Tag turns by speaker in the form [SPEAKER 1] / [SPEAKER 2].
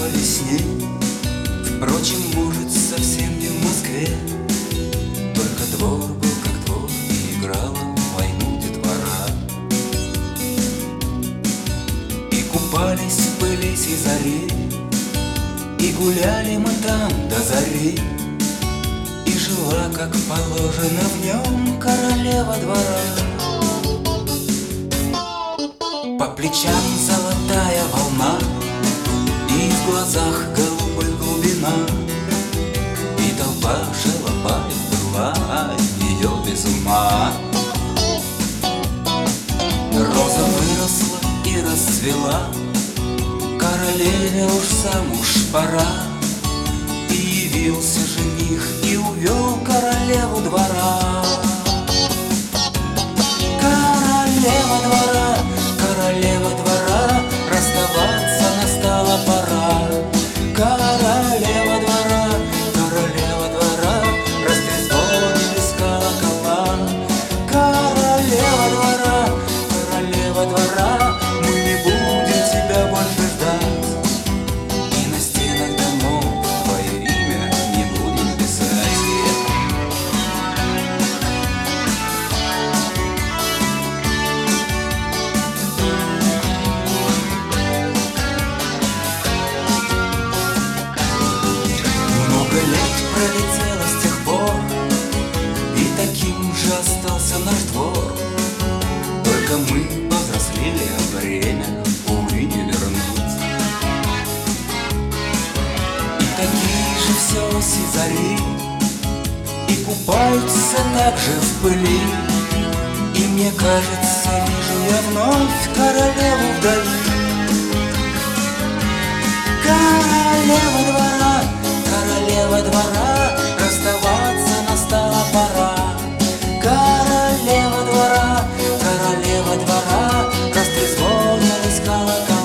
[SPEAKER 1] весне. Впрочем, может, совсем не в Москве. Только двор был как двор, и играла в войну детвора. И купались в пыли и заре, и гуляли мы там до зари. И жила, как положено, в нем королева двора. По плечам золотая волна, и в глазах голубых глубина. И толпа шалопаев была от нее без ума. Роза выросла и расцвела, королеве уж замуж пора. И явился жених и увел королеву двора. Королева двора, королева двора, расставаться настала пора. Королева двора, королева двора, растрезвонились колокола. Королева двора, королева двора, мы не будем тебя больше ждать. И на стенах домов твое имя не будем писать. Пролетело с тех пор, и таким же остался наш двор. Только мы повзрослели, а время, увы, не вернуть. И такие же все оси зари, и купаются также в пыли. И мне кажется, вижу я вновь королеву вдали. Королева двора, королева двора, расставаться настала пора. Королева двора, королева двора, растрезвонились колокола.